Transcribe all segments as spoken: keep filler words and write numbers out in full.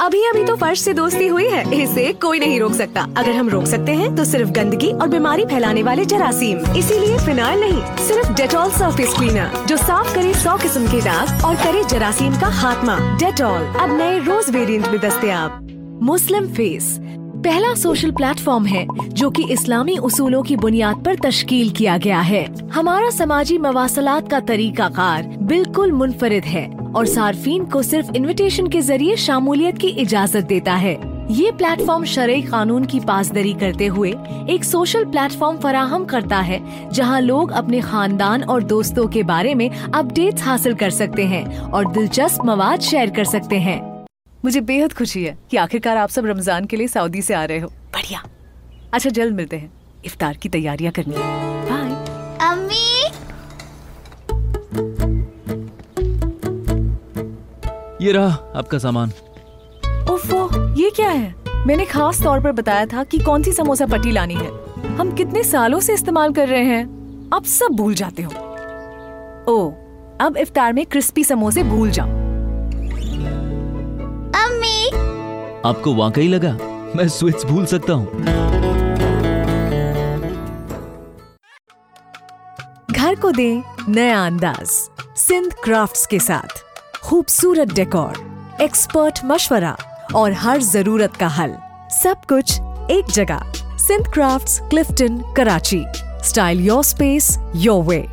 अभी अभी तो फर्श से दोस्ती हुई है, इसे कोई नहीं रोक सकता। अगर हम रोक सकते हैं तो सिर्फ गंदगी और बीमारी फैलाने वाले जरासीम। इसीलिए फिनाइल नहीं, सिर्फ डेटॉल सरफेस क्लीनर जो साफ करे सौ किस्म के दाग और करे जरासीम का खात्मा। डेटॉल अब नए रोज वेरिएंट में दस्तयाब। मुस्लिम फेस पहला सोशल प्लेटफॉर्म है जो कि इस्लामी उसूलों की बुनियाद पर तश्कील किया गया है। हमारा समाजी मवासलात का तरीकाकार बिल्कुल मुनफरिद है और सार्फिन को सिर्फ इन्विटेशन के जरिए शामूलियत की इजाजत देता है। ये प्लेटफॉर्म शरई कानून की पासदरी करते हुए एक सोशल प्लेटफॉर्म फराहम करता है जहां लोग अपने खानदान और दोस्तों के बारे में अपडेट्स हासिल कर सकते हैं और दिलचस्प मवाद शेयर कर सकते हैं। मुझे बेहद खुशी है कि आखिरकार आप सब रमजान के लिए सऊदी से आ रहे हो। बढ़िया। अच्छा, जल्द मिलते हैं, इफ्तार की तैयारियां करनी है। बाय। अम्मी, ये रहा आपका सामान। ओफो, ये क्या है? मैंने खास तौर पर बताया था कि कौन सी समोसा पट्टी लानी है। हम कितने सालों से इस्तेमाल कर रहे हैं, अब सब भूल जाते हो। ओ, अब इफ्तार में क्रिस्पी समोसे भूल जाओ। अम्मी, आपको वाकई लगा मैं स्वीट्स भूल सकता हूँ? घर को दे नया अंदाज सिंध क्राफ्ट्स के साथ। खूबसूरत डेकोर, एक्सपर्ट मशवरा और हर जरूरत का हल, सब कुछ एक जगह। Sindh crafts, Clifton, Karachi. Style your space, your way.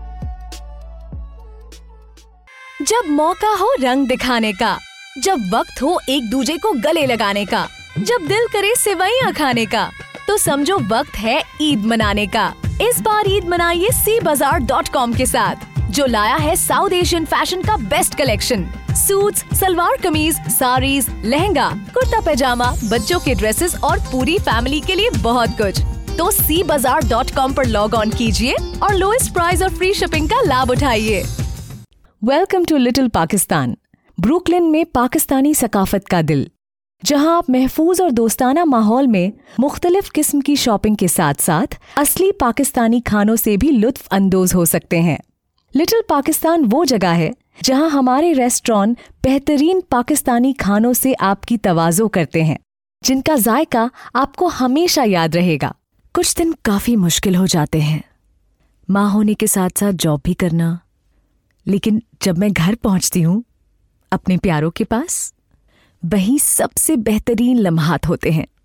जब मौका हो रंग दिखाने का, जब वक्त हो एक दूजे को गले लगाने का, जब दिल करे सेवइयां खाने का, तो समझो वक्त है ईद मनाने का। इस बार ईद मनाइए सी बाजार डॉट कॉम के साथ, जो लाया है साउथ एशियन फैशन का best collection. Suits, salwar kameez, saris, lehenga, kurta पैजामा, बच्चों के ड्रेसेस और पूरी फैमिली के लिए बहुत कुछ। तो सी बाजार डॉट कॉम पर लॉग ऑन कीजिए और लोएस्ट प्राइस और फ्री शिपिंग का लाभ उठाइए। Welcome to little Pakistan, Brooklyn में पाकिस्तानी सकाफत का दिल, जहां आप महफूज और दोस्ताना माहौल में मुख्तलिफ किस्म की शॉपिंग के साथ साथ असली पाकिस्तानी खानों से भी लुत्फ अंदोज हो सकते हैं। लिटिल पाकिस्तान वो जगह है जहां हमारे रेस्टोरेंट बेहतरीन पाकिस्तानी खानों से आपकी तवाज़ो करते हैं, जिनका जायका आपको हमेशा याद रहेगा। कुछ दिन काफ़ी मुश्किल हो जाते हैं, माँ होने के साथ साथ जॉब भी करना, लेकिन जब मैं घर पहुंचती हूँ अपने प्यारों के पास, वही सबसे बेहतरीन लम्हात होते हैं।